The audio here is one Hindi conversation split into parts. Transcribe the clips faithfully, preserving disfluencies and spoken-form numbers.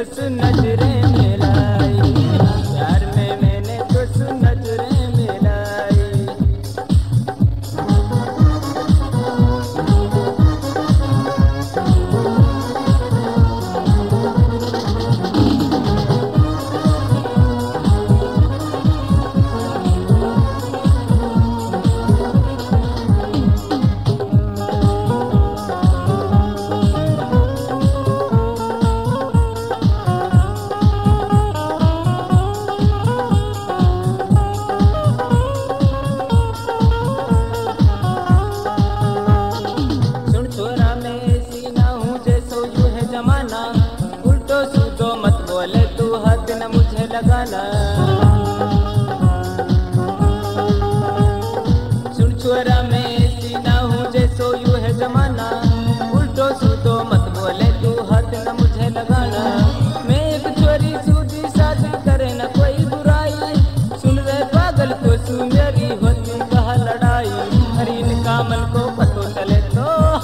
तुझ नजरें मिलाई, प्यार में मैंने तुझ नजरें मिलाई। उल्टो सूदो मत बोले तू हाथ न मुझे लगाना। सुन छोरा मैं सीना हूँ जैसो यू है जमाना, उल्टो सूदो मत बोले तू हाथ न मुझे लगाना। मैं एक छोरी सूदी शादी करे न कोई बुराई, सुन रे पागल को सू मेरी होती कहा लड़ाई। अरे इनका मन को पतो चले तो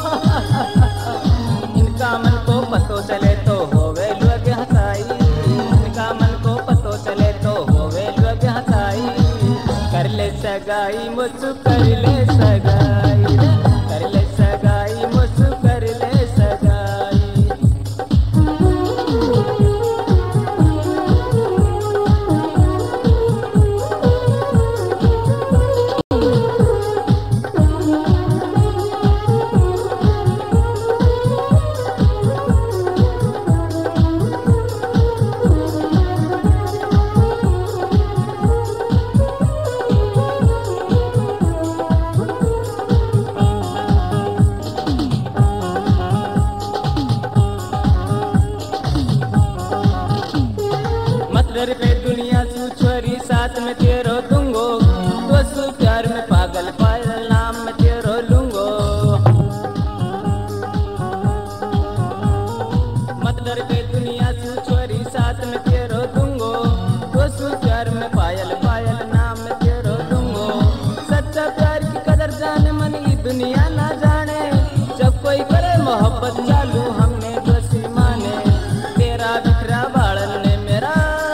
इनका मन को पतो चले तो होवे लोग हंसाई, इनका मन को पतो चले तो होवे लोग हंसाई। कर ले सगाई मुझसे कर ले सगाई, कर ले सगाई मुझसे कर ले सगाई। पे दुनिया सू छोरी साथ में तेरो दूंगो, दोस्तों प्यार में पागल पायल नाम में तेरो लूंगो। मत डर पे दुनिया सू छोरी साथ में तेरो दूंगो, दोस्तों प्यार में पायल पायल नाम में तेरो लूंगो। सच्चा प्यार की कदर जाने मन की दुनिया ना जाने, जब कोई करे मोहब्बत चालू हमने दोषी माने। तेरा बिखरा बाड़न ने मेरा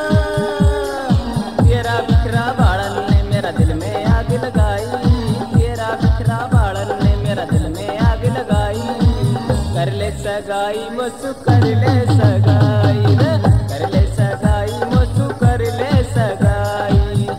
तेरा बिखरा बाड़न ने मेरा दिल में आग लगाई, तेरा बिखरा बाड़न ने मेरा दिल में आग लगाई। कर ले सगाई मुझसे कर ले सगाई, कर ले सगाई मुझसे कर ले सगाई।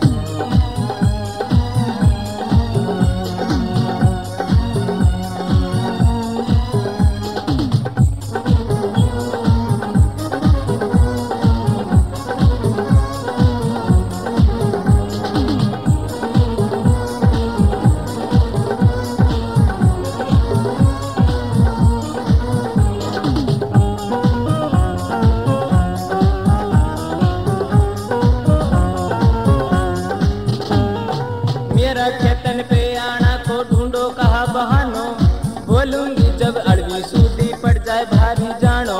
मेरा खेतन पे आना को ढूंढो कहा बहानो, बोलूंगी जब अड़वी सूदी पड़ जाए भारी जानो।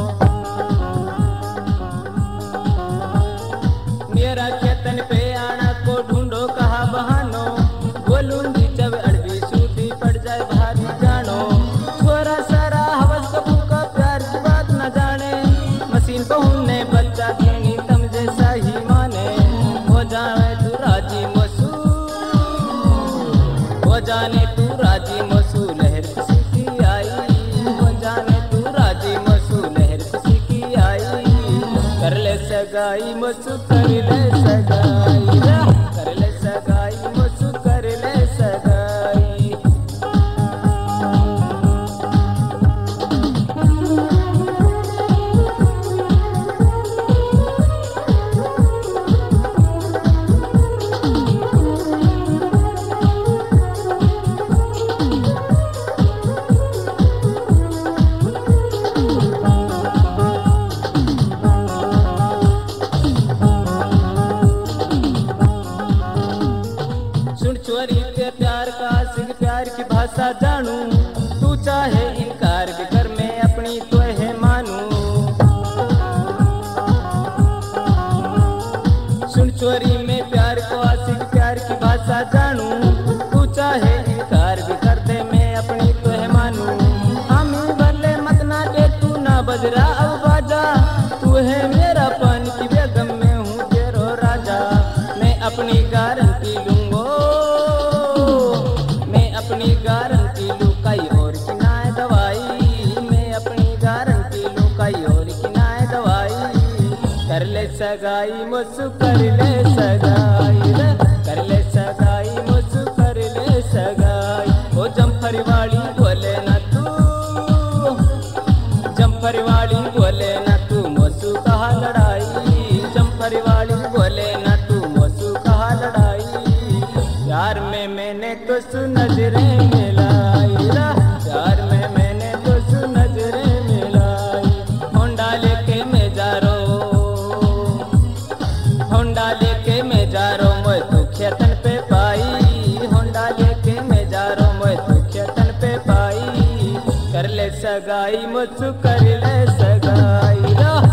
मेरा खेतन पे आना को ढूंढो कहा बहानो, बोलूंगी जब अड़वी सूदी पड़ जाए भारी जानो। थोड़ा सारा हवस को भूखा प्यार की बात न जाने, मशीन को हमने बच्चा देनी तम जैसा ही माने। हो जाए तू राजी मसू, हो जाने तू राजी मसू लहर किसी की आई, हो जाने तू राजी मसू लहर किसी की आई। कर ले सगाई मसू कर ले सगाई, कर ले सगाई मसू कर ले सगाई। छोरी के प्यार का सिंह प्यार की भाषा जानू, तू चाहे इनकार भी कर मैं अपनी तो है मानू। सुन छोरी में प्यार को आशिक प्यार की भाषा जानू, तू चाहे इनकार भी कर दे मैं अपनी तो है मानू। हम भले मत ना दे तू ना बजरा अब बाजा, तू है अपनी गारंटी लुकाई और किनाए दवाई, मैं अपनी गारंटी लुकाई और किनाए दवाई। कर ले सगाई मुझसे कर ले सगाई रे, कर ले सगाई मुझसे कर ले सगाई। ओ जम्फर वाली बोले ना तू, जम्फर वाली बोले ना तू मुझसे कहा लड़ाई, जम्फर वाली बोले ना तू मुझसे कहा लड़ाई। प्यार में मैंने तो सु नजरें मिलाई रा, प्यार में मैंने तो सु नजरें मिलाई। होंडा लेके मैं जा रो, होंडा लेके मैं जा रो मैं तू खेतन पे पाई, होंडा लेके मैं जा रो मैं तू खेतन पे पाई। कर ले सगाई मुझसे कर ले सगाई रा।